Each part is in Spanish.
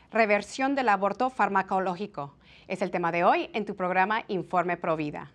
Reversión del aborto farmacológico. Es el tema de hoy en tu programa Informe Provida.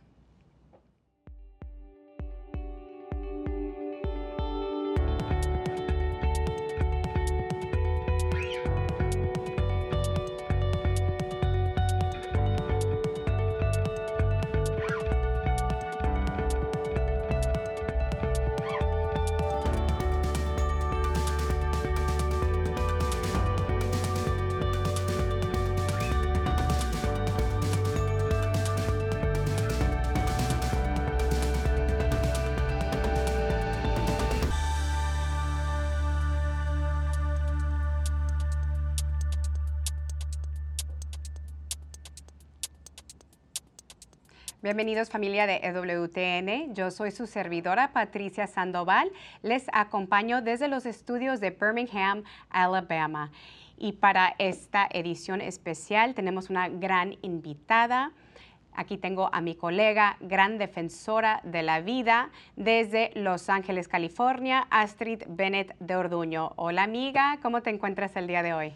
Bienvenidos familia de EWTN, yo soy su servidora Patricia Sandoval, les acompaño desde los estudios de Birmingham, Alabama. Y para esta edición especial tenemos una gran invitada. Aquí tengo a mi colega, gran defensora de la vida desde Los Ángeles, California, Astrid Bennett de Orduño. Hola amiga, ¿cómo te encuentras el día de hoy?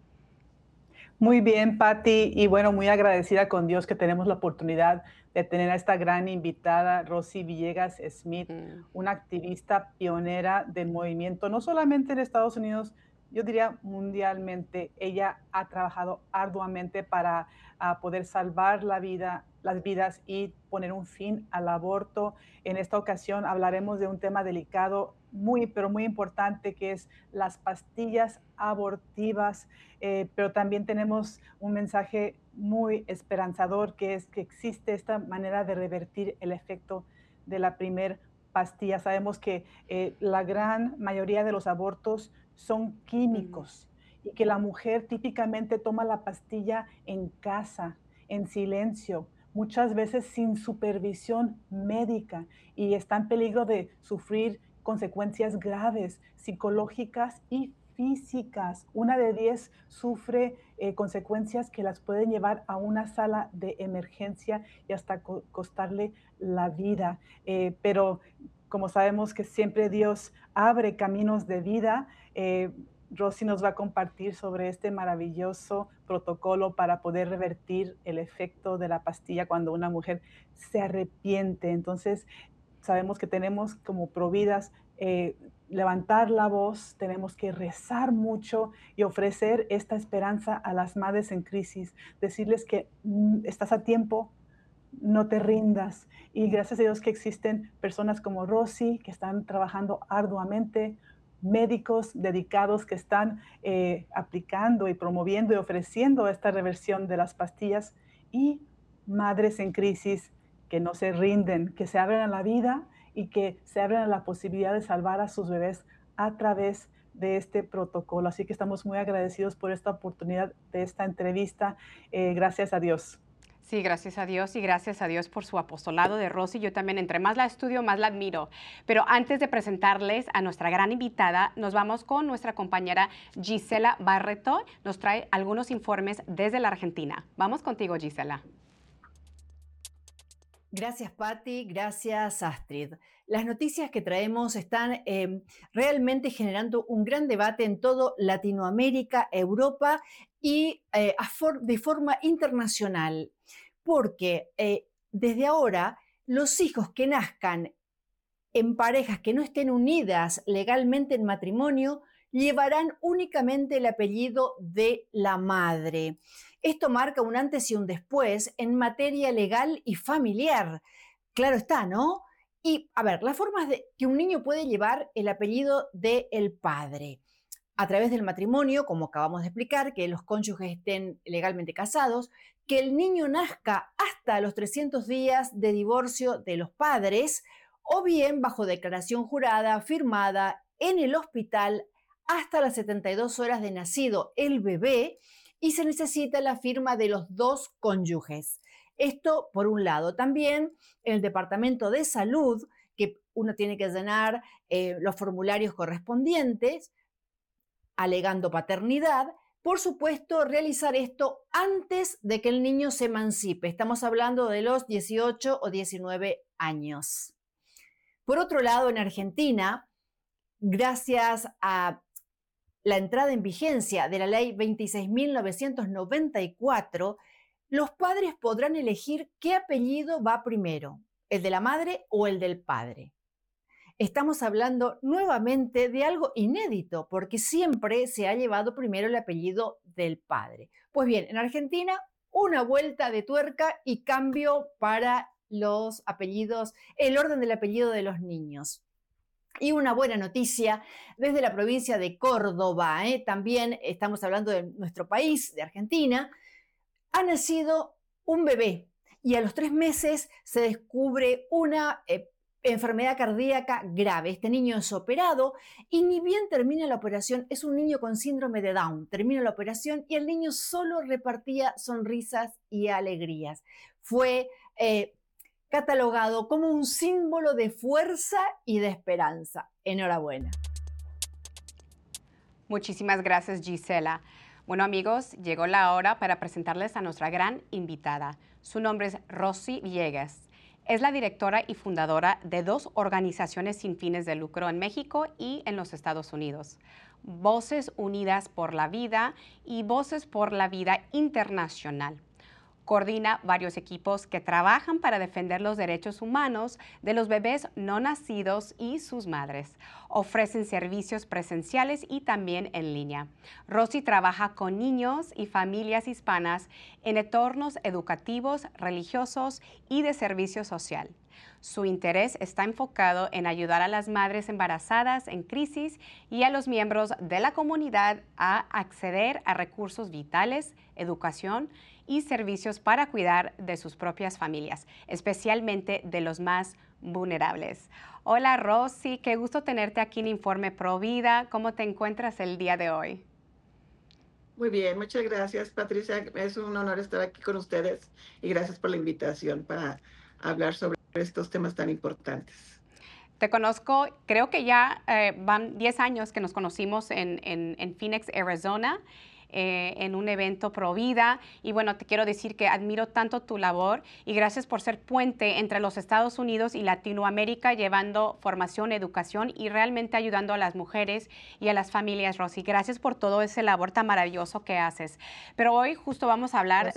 Muy bien, Patti, y bueno, muy agradecida con Dios que tenemos la oportunidad de tener a esta gran invitada, Rosy Villegas Smith, una activista pionera del movimiento, no solamente en Estados Unidos, yo diría mundialmente. Ella ha trabajado arduamente para poder salvar las vidas y poner un fin al aborto. En esta ocasión hablaremos de un tema delicado, pero muy importante, que es las pastillas abortivas. Pero también tenemos un mensaje muy esperanzador, que es que existe esta manera de revertir el efecto de la primer pastilla. Sabemos que la gran mayoría de los abortos son químicos y que la mujer típicamente toma la pastilla en casa, en silencio, muchas veces sin supervisión médica, y está en peligro de sufrir consecuencias graves, psicológicas y físicas. Una de 10 sufre consecuencias que las pueden llevar a una sala de emergencia y hasta costarle la vida. Pero como sabemos que siempre Dios abre caminos de vida, Rosy nos va a compartir sobre este maravilloso protocolo para poder revertir el efecto de la pastilla cuando una mujer se arrepiente. Entonces, sabemos que tenemos como providas levantar la voz, tenemos que rezar mucho y ofrecer esta esperanza a las madres en crisis, decirles que estás a tiempo, no te rindas. Y gracias a Dios que existen personas como Rosy que están trabajando arduamente, médicos dedicados que están aplicando y promoviendo y ofreciendo esta reversión de las pastillas, y madres en crisis que no se rinden, que se abren a la vida y que se abren a la posibilidad de salvar a sus bebés a través de este protocolo. Así que estamos muy agradecidos por esta oportunidad de esta entrevista. Gracias a Dios. Sí, gracias a Dios y gracias a Dios por su apostolado de Rosy. Yo también, entre más la estudio, más la admiro. Pero antes de presentarles a nuestra gran invitada, nos vamos con nuestra compañera Gisela Barreto. Nos trae algunos informes desde la Argentina. Vamos contigo, Gisela. Gracias, Patti. Gracias, Astrid. Las noticias que traemos están realmente generando un gran debate en todo Latinoamérica, Europa y de forma internacional, porque desde ahora los hijos que nazcan en parejas que no estén unidas legalmente en matrimonio llevarán únicamente el apellido de la madre. Esto marca un antes y un después en materia legal y familiar. Claro está, ¿no? Y, a ver, las formas de que un niño puede llevar el apellido del padre. A través del matrimonio, como acabamos de explicar, que los cónyuges estén legalmente casados, que el niño nazca hasta los 300 días de divorcio de los padres, o bien bajo declaración jurada firmada en el hospital hasta las 72 horas de nacido el bebé, y se necesita la firma de los dos cónyuges. Esto por un lado. También en el Departamento de Salud, que uno tiene que llenar los formularios correspondientes, alegando paternidad. Por supuesto, realizar esto antes de que el niño se emancipe. Estamos hablando de los 18 o 19 años. Por otro lado, en Argentina, gracias a la entrada en vigencia de la Ley 26.994, los padres podrán elegir qué apellido va primero, el de la madre o el del padre. Estamos hablando nuevamente de algo inédito, porque siempre se ha llevado primero el apellido del padre. Pues bien, en Argentina, una vuelta de tuerca y cambio para los apellidos, el orden del apellido de los niños. Y una buena noticia desde la provincia de Córdoba, también estamos hablando de nuestro país, de Argentina, ha nacido un bebé y a los 3 meses se descubre una enfermedad cardíaca grave. Este niño es operado y ni bien termina la operación, es un niño con síndrome de Down. Termina la operación y el niño solo repartía sonrisas y alegrías. Fue catalogado como un símbolo de fuerza y de esperanza. Enhorabuena. Muchísimas gracias, Gisela. Bueno, amigos, llegó la hora para presentarles a nuestra gran invitada. Su nombre es Rosy Villegas. Es la directora y fundadora de 2 organizaciones sin fines de lucro en México y en los Estados Unidos: Voces Unidas por la Vida y Voces por la Vida Internacional. Coordina varios equipos que trabajan para defender los derechos humanos de los bebés no nacidos y sus madres. Ofrecen servicios presenciales y también en línea. Rosy trabaja con niños y familias hispanas en entornos educativos, religiosos y de servicio social. Su interés está enfocado en ayudar a las madres embarazadas en crisis y a los miembros de la comunidad a acceder a recursos vitales, educación y servicios para cuidar de sus propias familias, especialmente de los más vulnerables. Hola, Rosy, qué gusto tenerte aquí en Informe Pro Vida. ¿Cómo te encuentras el día de hoy? Muy bien, muchas gracias, Patricia. Es un honor estar aquí con ustedes y gracias por la invitación para hablar sobre estos temas tan importantes. Te conozco, creo que ya van 10 años que nos conocimos en Phoenix, Arizona, en un evento Pro Vida. Y bueno, te quiero decir que admiro tanto tu labor y gracias por ser puente entre los Estados Unidos y Latinoamérica, llevando formación, educación y realmente ayudando a las mujeres y a las familias, Rosy. Gracias por todo ese labor tan maravilloso que haces. Pero hoy justo vamos a hablar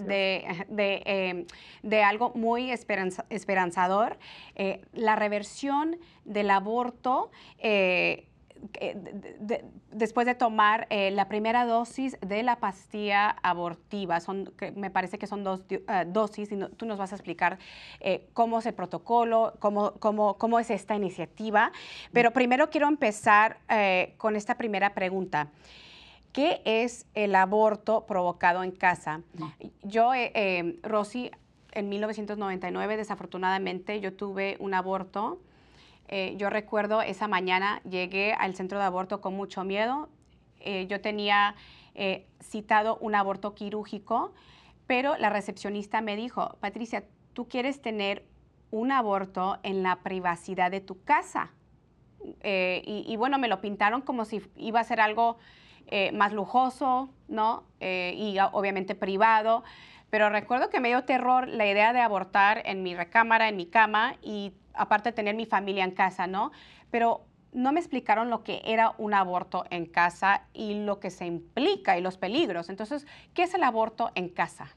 de algo muy esperanzador, la reversión del aborto después de tomar la primera dosis de la pastilla abortiva. Me parece que son 2 dosis y tú nos vas a explicar cómo es el protocolo, cómo es esta iniciativa. Pero primero quiero empezar con esta primera pregunta. ¿Qué es el aborto provocado en casa? Yo, Rosy, en 1999, desafortunadamente, yo tuve un aborto. Yo recuerdo esa mañana llegué al centro de aborto con mucho miedo. Yo tenía citado un aborto quirúrgico, pero la recepcionista me dijo: Patricia, tú quieres tener un aborto en la privacidad de tu casa. Y bueno, me lo pintaron como si iba a ser algo más lujoso, ¿no? Y obviamente privado. Pero recuerdo que me dio terror la idea de abortar en mi recámara, en mi cama, y aparte tener mi familia en casa, ¿no? Pero no me explicaron lo que era un aborto en casa y lo que se implica y los peligros. Entonces, ¿qué es el aborto en casa?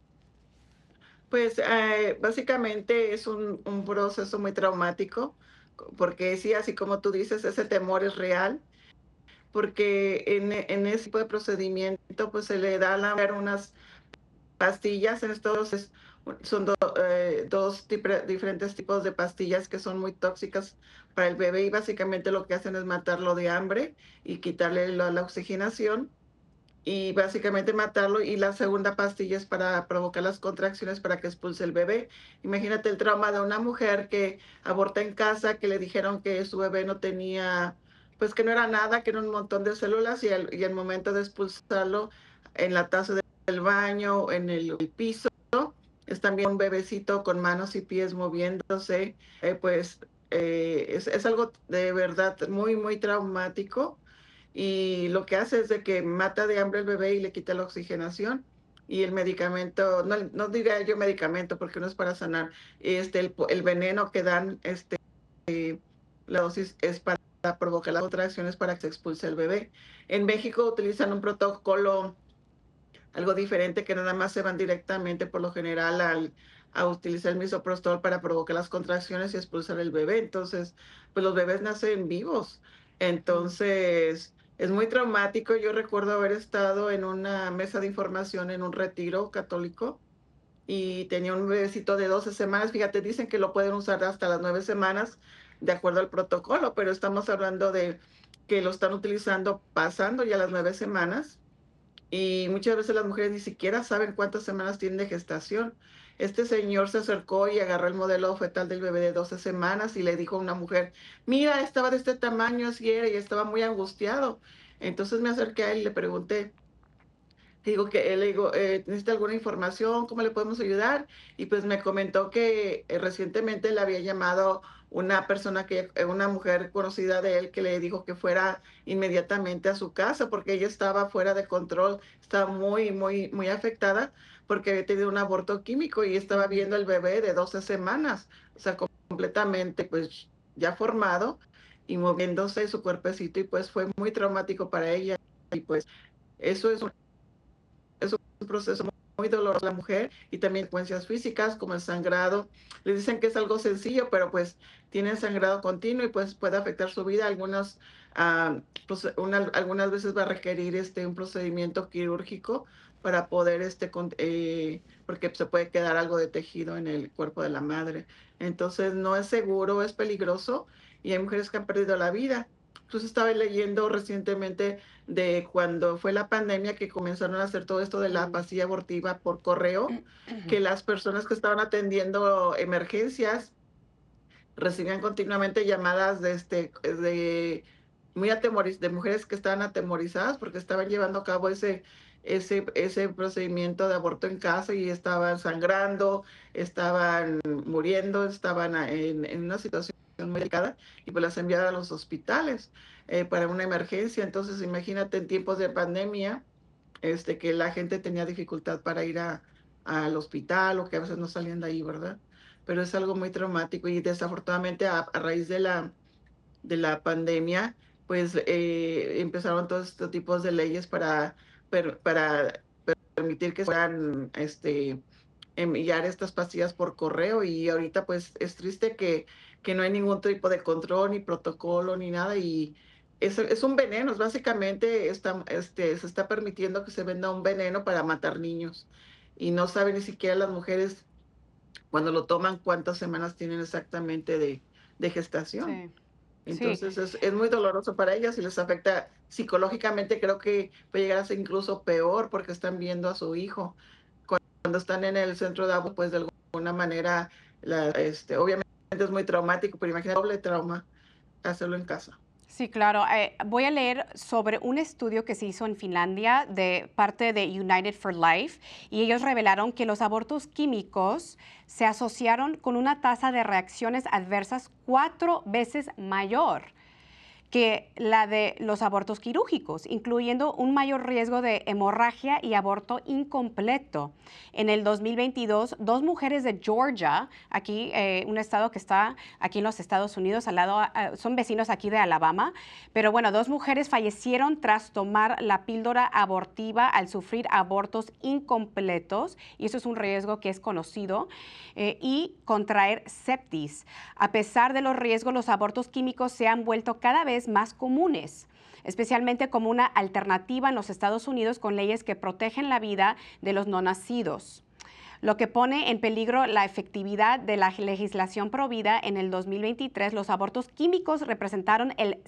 Pues básicamente es un proceso muy traumático, porque sí, así como tú dices, ese temor es real, porque en ese tipo de procedimiento pues se le da a la mujer unas pastillas. En estos son diferentes tipos de pastillas que son muy tóxicas para el bebé y básicamente lo que hacen es matarlo de hambre y quitarle la oxigenación y básicamente matarlo, y la segunda pastilla es para provocar las contracciones para que expulse el bebé. Imagínate el trauma de una mujer que aborta en casa, que le dijeron que su bebé no tenía, pues que no era nada, que era un montón de células, y el momento de expulsarlo en la taza del baño, en el piso, es también un bebecito con manos y pies moviéndose, es algo de verdad muy, muy traumático, y lo que hace es de que mata de hambre al bebé y le quita la oxigenación. Y el medicamento, no diría yo medicamento porque no es para sanar, el veneno que dan, la dosis es para provocar las contracciones para que se expulse el bebé. En México utilizan un protocolo algo diferente, que nada más se van directamente por lo general a utilizar el misoprostol para provocar las contracciones y expulsar el bebé. Entonces, pues los bebés nacen vivos. Entonces, es muy traumático. Yo recuerdo haber estado en una mesa de información en un retiro católico y tenía un bebecito de 12 semanas. Fíjate, dicen que lo pueden usar hasta las 9 semanas de acuerdo al protocolo, pero estamos hablando de que lo están utilizando pasando ya las 9 semanas y muchas veces las mujeres ni siquiera saben cuántas semanas tienen de gestación. Este señor se acercó y agarró el modelo fetal del bebé de 12 semanas y le dijo a una mujer, mira, estaba de este tamaño, así era, y estaba muy angustiado. Entonces me acerqué a él y le pregunté, digo que le digo, ¿necesita alguna información? ¿Cómo le podemos ayudar? Y pues me comentó que recientemente le había llamado una persona una mujer conocida de él que le dijo que fuera inmediatamente a su casa porque ella estaba fuera de control, estaba muy, muy, muy afectada porque había tenido un aborto químico y estaba viendo el bebé de 12 semanas, o sea, completamente pues ya formado y moviéndose su cuerpecito y pues fue muy traumático para ella y pues eso es un proceso muy doloroso para la mujer y también consecuencias físicas como el sangrado. Les dicen que es algo sencillo, pero pues tienen sangrado continuo y pues puede afectar su vida. Algunas veces va a requerir un procedimiento quirúrgico para poder, porque se puede quedar algo de tejido en el cuerpo de la madre. Entonces no es seguro, es peligroso y hay mujeres que han perdido la vida. Incluso estaba leyendo recientemente de cuando fue la pandemia que comenzaron a hacer todo esto de la pastilla abortiva por correo, que las personas que estaban atendiendo emergencias recibían continuamente llamadas de mujeres que estaban atemorizadas porque estaban llevando a cabo ese procedimiento de aborto en casa y estaban sangrando, estaban muriendo, estaban en una situación muy delicada y pues las enviaron a los hospitales para una emergencia. Entonces, imagínate en tiempos de pandemia, que la gente tenía dificultad para ir al hospital o que a veces no salían de ahí, ¿verdad? Pero es algo muy traumático y desafortunadamente a raíz de la pandemia, pues empezaron todos estos tipos de leyes para permitir que se puedan enviar estas pastillas por correo y ahorita pues es triste que no hay ningún tipo de control ni protocolo ni nada y es un veneno, básicamente se está permitiendo que se venda un veneno para matar niños y no saben ni siquiera las mujeres cuando lo toman cuántas semanas tienen exactamente de gestación. Sí, sí. Entonces es muy doloroso para ellas y les afecta psicológicamente, creo que puede llegar a ser incluso peor porque están viendo a su hijo. Cuando están en el centro de aborto, pues de alguna manera, obviamente es muy traumático, pero imagina doble trauma hacerlo en casa. Sí, claro. Voy a leer sobre un estudio que se hizo en Finlandia de parte de United for Life y ellos revelaron que los abortos químicos se asociaron con una tasa de reacciones adversas 4 veces mayor que la de los abortos quirúrgicos, incluyendo un mayor riesgo de hemorragia y aborto incompleto. En el 2022, 2 mujeres de Georgia, aquí un estado que está aquí en los Estados Unidos, al lado, son vecinos aquí de Alabama, pero bueno, 2 mujeres fallecieron tras tomar la píldora abortiva al sufrir abortos incompletos, y eso es un riesgo que es conocido, y contraer sepsis. A pesar de los riesgos, los abortos químicos se han vuelto cada vez más comunes, especialmente como una alternativa en los Estados Unidos con leyes que protegen la vida de los no nacidos, lo que pone en peligro la efectividad de la legislación pro vida. En el 2023, los abortos químicos representaron el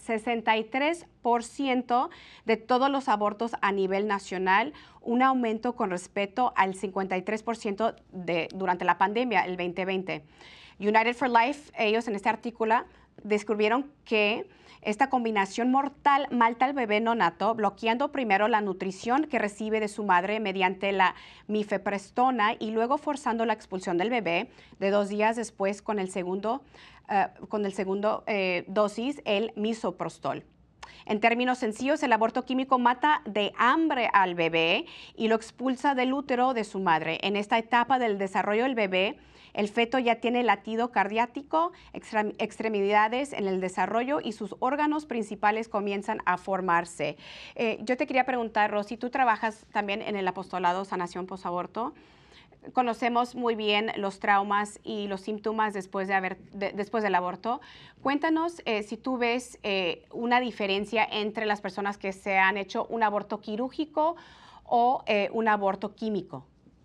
63% de todos los abortos a nivel nacional, un aumento con respecto al 53% durante la pandemia, el 2020. United for Life, ellos en este artículo descubrieron que esta combinación mortal mata al bebé neonato, bloqueando primero la nutrición que recibe de su madre mediante la mifeprestona y luego forzando la expulsión del bebé de 2 días después con el segundo dosis, el misoprostol. En términos sencillos, el aborto químico mata de hambre al bebé y lo expulsa del útero de su madre. En esta etapa del desarrollo del bebé, el feto ya tiene latido cardíaco, extremidades en el desarrollo y sus órganos principales comienzan a formarse. Yo te quería preguntar, Rosy, tú trabajas también en el apostolado Sanación Posaborto. Conocemos muy bien los traumas y los síntomas después del aborto. Cuéntanos si tú ves una diferencia entre las personas que se han hecho un aborto quirúrgico o un aborto químico.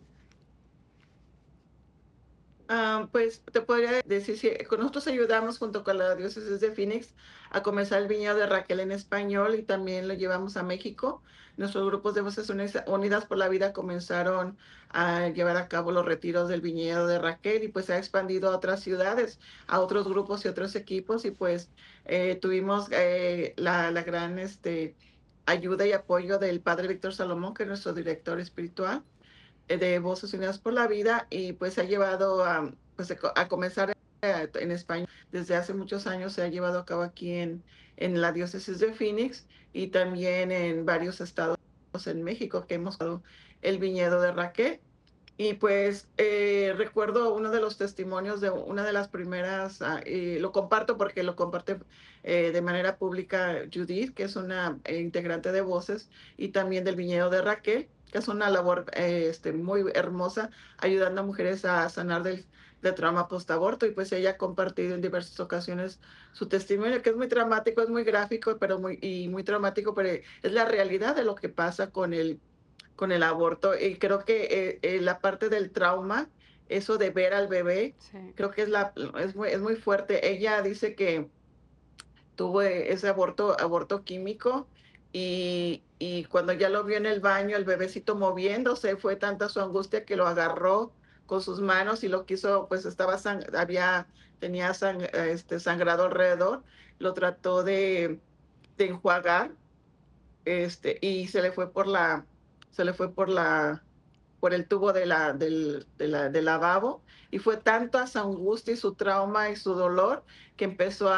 Pues te podría decir, si nosotros ayudamos junto con la diócesis de Phoenix a comenzar el viñedo de Raquel en español y también lo llevamos a México. Nuestros grupos de Voces Unidas por la Vida comenzaron a llevar a cabo los retiros del viñedo de Raquel y pues se ha expandido a otras ciudades, a otros grupos y otros equipos y pues tuvimos la gran ayuda y apoyo del padre Víctor Salomón, que es nuestro director espiritual de Voces Unidas por la Vida y pues se ha llevado pues, a comenzar en España. Desde hace muchos años se ha llevado a cabo aquí en la diócesis de Phoenix y también en varios estados en México que hemos dado el viñedo de Raquel. Y pues recuerdo uno de los testimonios de una de las primeras, lo comparto porque lo comparte de manera pública Judith, que es una integrante de Voces, y también del viñedo de Raquel, que es una labor muy hermosa, ayudando a mujeres a sanar del trauma postaborto. Y pues ella ha compartido en diversas ocasiones su testimonio, que es muy dramático, es muy gráfico, pero muy traumático, pero es la realidad de lo que pasa con el aborto. Y creo que la parte del trauma, eso de ver al bebé, Sí. creo que es muy fuerte. Ella dice que tuvo ese aborto químico y cuando ya lo vio en el baño, el bebecito moviéndose, fue tanta su angustia que lo agarró con sus manos y lo quiso, pues tenía sangrado alrededor, lo trató de enjuagar y se le fue por el tubo del lavabo, y fue tanta su angustia y su trauma y su dolor que empezó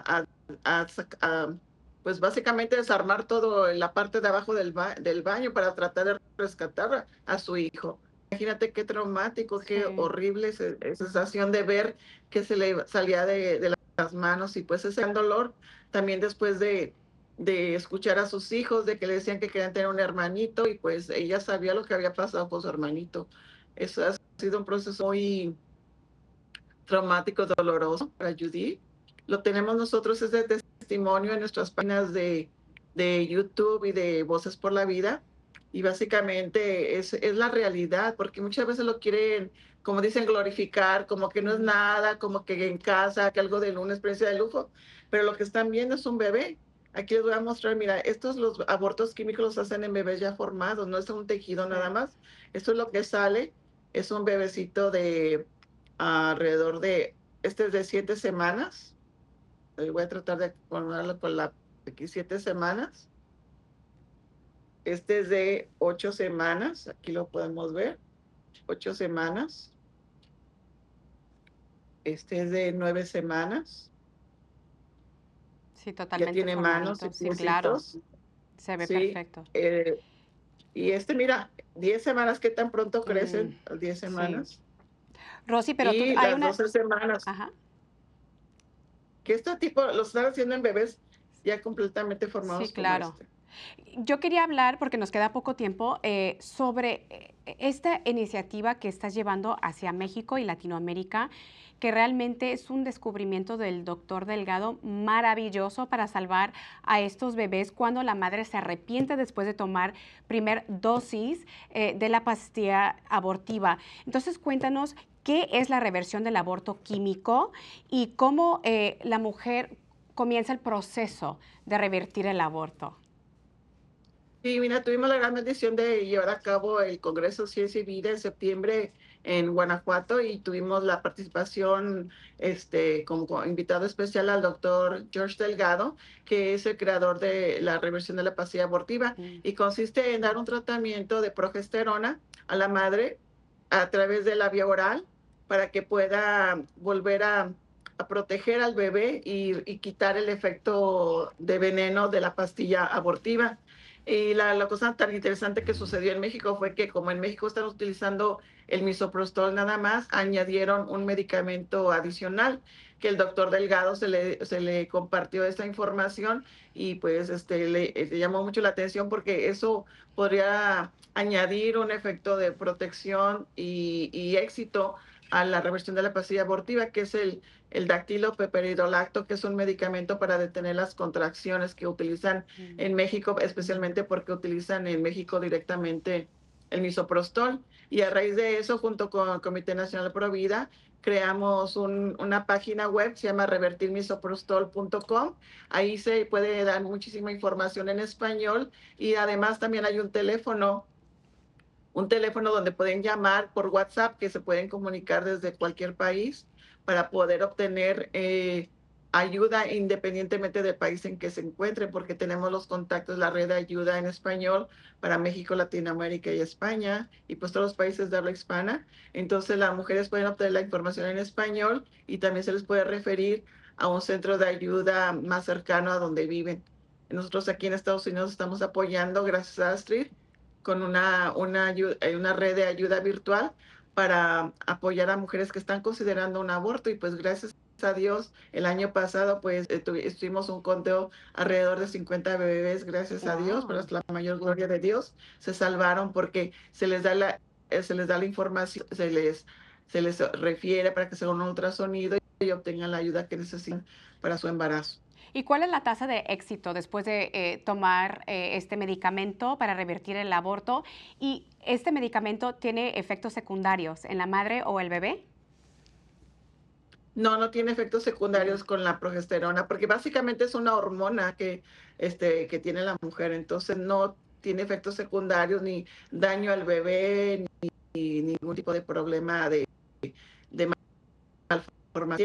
pues básicamente desarmar todo la parte de abajo del baño para tratar de rescatar a su hijo. Imagínate qué traumático, qué Sí. horrible esa sensación de ver que se le salía de las manos y pues ese gran dolor también después de escuchar a sus hijos, de que le decían que querían tener un hermanito y pues ella sabía lo que había pasado con su hermanito. Eso ha sido un proceso muy traumático, doloroso para Judith. Lo tenemos nosotros ese testimonio en nuestras páginas de YouTube y de Voces por la Vida. Y básicamente es la realidad, porque muchas veces lo quieren, como dicen, glorificar, como que no es nada, como que en casa, que algo de una experiencia de lujo, pero lo que están viendo es un bebé. Aquí les voy a mostrar, mira, los abortos químicos los hacen en bebés ya formados, no es un tejido nada más. Esto es lo que sale, es un bebecito de alrededor este es de 7 semanas. Voy a tratar de ponerlo con aquí 7 semanas. Este es de 8 semanas, aquí lo podemos ver, 8 semanas. Este es de 9 semanas. Sí, Ya totalmente tiene manos y formadito. Sí, claro. piecitos. Se ve Sí. perfecto. Y mira, 10 semanas, ¿qué tan pronto crecen? 10 Sí. semanas. Rosy, pero Y hay las una... 12 semanas. Ajá. Que este tipo lo están haciendo en bebés ya completamente formados Sí, como claro. Yo quería hablar, porque nos queda poco tiempo, sobre esta iniciativa que estás llevando hacia México y Latinoamérica, que realmente es un descubrimiento del doctor Delgado maravilloso para salvar a estos bebés cuando la madre se arrepiente después de tomar primer dosis de la pastilla abortiva. Entonces, cuéntanos qué es la reversión del aborto químico y cómo la mujer comienza el proceso de revertir el aborto. Sí, mira, tuvimos la gran bendición de llevar a cabo el Congreso Ciencia y Vida en septiembre en Guanajuato y tuvimos la participación como invitado especial al doctor George Delgado, que es el creador de la reversión de la pastilla abortiva y consiste en dar un tratamiento de progesterona a la madre a través de la vía oral para que pueda volver a proteger al bebé y quitar el efecto de veneno de la pastilla abortiva. Y la cosa tan interesante que sucedió en México fue que como en México están utilizando el misoprostol nada más, añadieron un medicamento adicional que el doctor Delgado se le compartió esta información y pues le llamó mucho la atención porque eso podría añadir un efecto de protección y éxito a la reversión de la pastilla abortiva, que es el dactilopepridolacto, que es un medicamento para detener las contracciones que utilizan en México, especialmente porque utilizan en México directamente el misoprostol. Y a raíz de eso, junto con el Comité Nacional Pro Vida, creamos una página web, se llama revertirmisoprostol.com. Ahí se puede dar muchísima información en español y además también hay un teléfono donde pueden llamar por WhatsApp, que se pueden comunicar desde cualquier país para poder obtener ayuda independientemente del país en que se encuentren, porque tenemos los contactos, la red de ayuda en español para México, Latinoamérica y España, y pues todos los países de habla hispana. Entonces las mujeres pueden obtener la información en español y también se les puede referir a un centro de ayuda más cercano a donde viven. Nosotros aquí en Estados Unidos estamos apoyando, gracias a Astrid, con una red de ayuda virtual para apoyar a mujeres que están considerando un aborto. Y pues gracias a Dios, el año pasado pues estuvimos un conteo alrededor de 50 bebés, gracias a Dios, para la mayor gloria de Dios, se salvaron porque se les da la información, se les refiere para que se haga un ultrasonido y obtengan la ayuda que necesitan para su embarazo. ¿Y cuál es la tasa de éxito después de tomar este medicamento para revertir el aborto? ¿Y este medicamento tiene efectos secundarios en la madre o el bebé? No, no tiene efectos secundarios con la progesterona, porque básicamente es una hormona que tiene la mujer, entonces no tiene efectos secundarios ni daño al bebé ni ningún tipo de problema de malformación.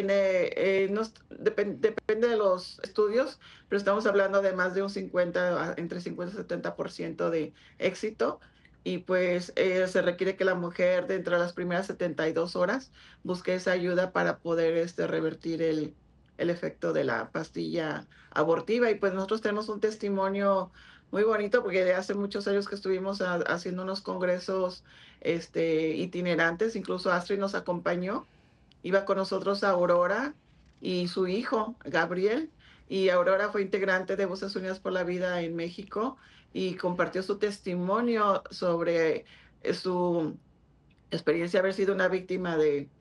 Depende de los estudios, pero estamos hablando de más de un 50, entre 50 y 70% de éxito. Y pues se requiere que la mujer dentro de las primeras 72 horas busque esa ayuda para poder revertir el efecto de la pastilla abortiva. Y pues nosotros tenemos un testimonio muy bonito porque de hace muchos años que estuvimos haciendo unos congresos itinerantes, incluso Astrid nos acompañó. Iba con nosotros Aurora y su hijo, Gabriel, y Aurora fue integrante de Voces Unidas por la Vida en México y compartió su testimonio sobre su experiencia de haber sido una víctima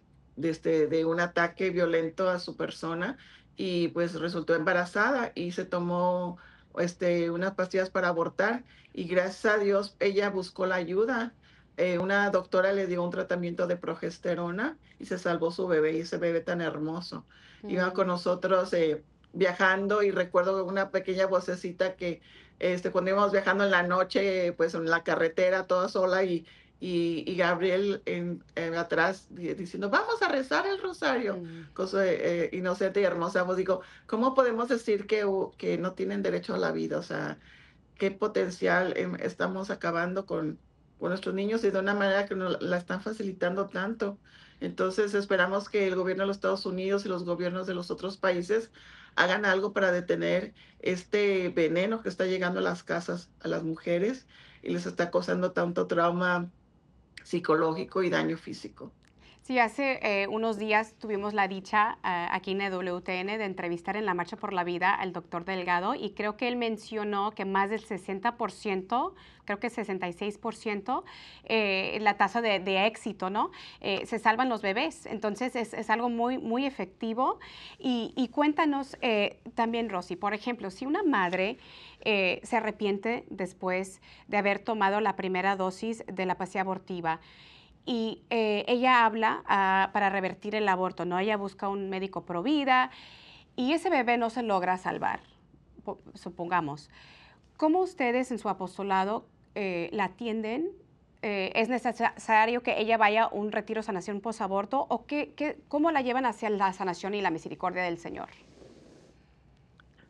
de un ataque violento a su persona y pues resultó embarazada y se tomó unas pastillas para abortar y gracias a Dios ella buscó la ayuda. Una doctora le dio un tratamiento de progesterona y se salvó su bebé y ese bebé tan hermoso. Iba con nosotros viajando y recuerdo una pequeña vocecita que cuando íbamos viajando en la noche, pues en la carretera toda sola y Gabriel atrás diciendo, vamos a rezar el rosario, cosa inocente y hermosa. Pues digo, ¿cómo podemos decir que no tienen derecho a la vida? O sea, qué potencial estamos acabando con nuestros niños y de una manera que nos la están facilitando tanto. Entonces esperamos que el gobierno de los Estados Unidos y los gobiernos de los otros países hagan algo para detener este veneno que está llegando a las casas, a las mujeres, y les está causando tanto trauma psicológico y daño físico. Sí, hace unos días tuvimos la dicha aquí en WTN de entrevistar en la Marcha por la Vida al doctor Delgado y creo que él mencionó que más del 60%, creo que 66%, la tasa de éxito, ¿no? Se salvan los bebés. Entonces es algo muy, muy efectivo. Y cuéntanos también, Rosy, por ejemplo, si una madre se arrepiente después de haber tomado la primera dosis de la pastilla abortiva, y ella habla para revertir el aborto, ¿no? Ella busca un médico pro vida y ese bebé no se logra salvar, supongamos. ¿Cómo ustedes en su apostolado la atienden? ¿Es necesario que ella vaya a un retiro sanación posaborto o cómo la llevan hacia la sanación y la misericordia del Señor?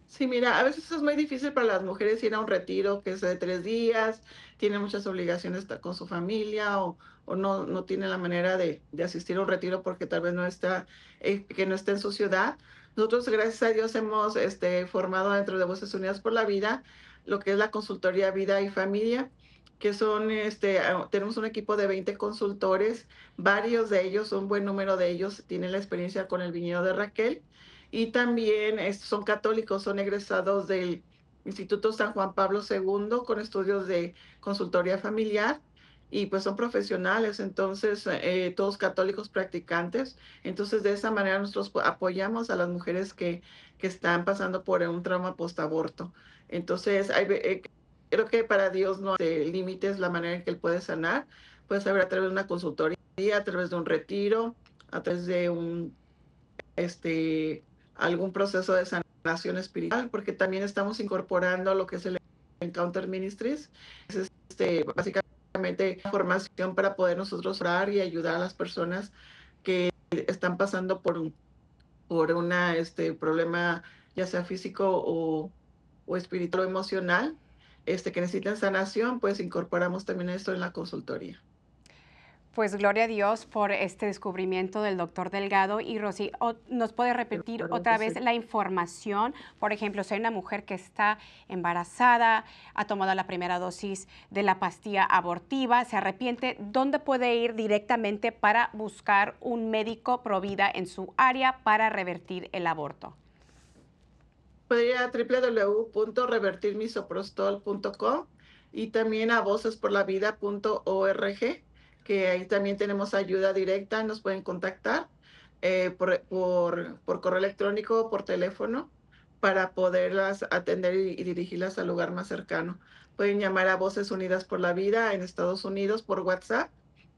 Sí, mira, a veces es muy difícil para las mujeres ir a un retiro que es de 3 días, tienen muchas obligaciones con su familia o no tiene la manera de asistir a un retiro porque tal vez no está, que no esté en su ciudad. Nosotros, gracias a Dios, hemos formado dentro de Voces Unidas por la Vida lo que es la consultoría Vida y Familia, que son, tenemos un equipo de 20 consultores, varios de ellos, un buen número de ellos tienen la experiencia con el viñedo de Raquel y también son católicos, son egresados del Instituto San Juan Pablo II con estudios de consultoría familiar y pues son profesionales, entonces todos católicos practicantes. Entonces de esa manera nosotros apoyamos a las mujeres que están pasando por un trauma postaborto. Entonces creo que para Dios no hay límites la manera en que Él puede sanar. Puede saber a través de una consultoría, a través de un retiro, a través de este, algún proceso de sanación espiritual, porque también estamos incorporando lo que es el Encounter Ministries. Es básicamente formación para poder nosotros orar y ayudar a las personas que están pasando por una problema, ya sea físico o espiritual o emocional, que necesitan sanación, pues incorporamos también esto en la consultoría. Pues gloria a Dios por este descubrimiento del doctor Delgado. Y Rosy, ¿nos puede repetir otra vez la información? Por ejemplo, si hay una mujer que está embarazada, ha tomado la primera dosis de la pastilla abortiva, se arrepiente, ¿dónde puede ir directamente para buscar un médico provida en su área para revertir el aborto? Puede ir a www.revertirmisoprostol.com y también a vocesporlavida.org, que ahí también tenemos ayuda directa, nos pueden contactar por correo electrónico o por teléfono para poderlas atender y dirigirlas al lugar más cercano. Pueden llamar a Voces Unidas por la Vida en Estados Unidos por WhatsApp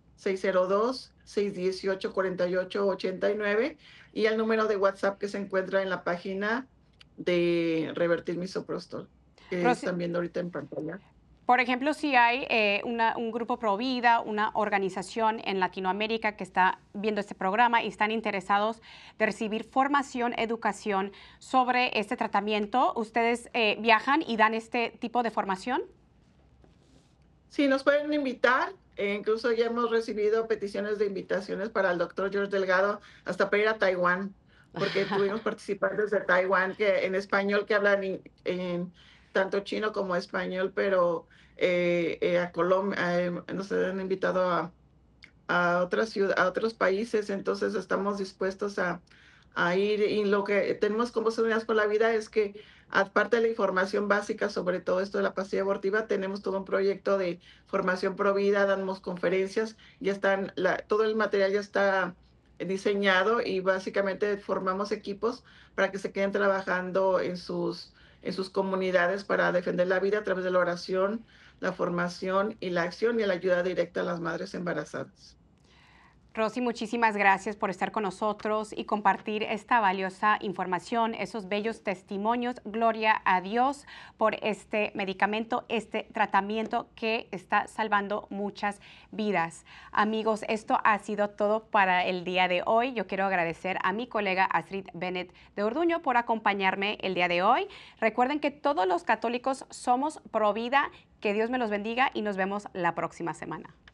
602-618-4889 y el número de WhatsApp que se encuentra en la página de Revertir Misoprostol, que Rosy, están viendo ahorita en pantalla. por ejemplo, si hay un grupo Provida, una organización en Latinoamérica que está viendo este programa y están interesados de recibir formación, educación sobre este tratamiento, ¿ustedes viajan y dan este tipo de formación? Sí, nos pueden invitar. Incluso ya hemos recibido peticiones de invitaciones para el doctor George Delgado, hasta para ir a Taiwán, porque tuvimos participantes de Taiwán que en español que hablan en tanto chino como español, pero a Colombia nos han invitado a otras ciudades, a otros países, entonces estamos dispuestos a ir y lo que tenemos como Voces Unidas por la Vida es que aparte de la información básica sobre todo esto de la pastilla abortiva, tenemos todo un proyecto de formación pro vida, damos conferencias, ya están, todo el material ya está diseñado y básicamente formamos equipos para que se queden trabajando en sus comunidades para defender la vida a través de la oración, la formación y la acción y la ayuda directa a las madres embarazadas. Rosy, muchísimas gracias por estar con nosotros y compartir esta valiosa información, esos bellos testimonios. Gloria a Dios por este medicamento, este tratamiento que está salvando muchas vidas. Amigos, esto ha sido todo para el día de hoy. Yo quiero agradecer a mi colega Astrid Bennett de Orduño por acompañarme el día de hoy. Recuerden que todos los católicos somos pro vida. Que Dios me los bendiga y nos vemos la próxima semana.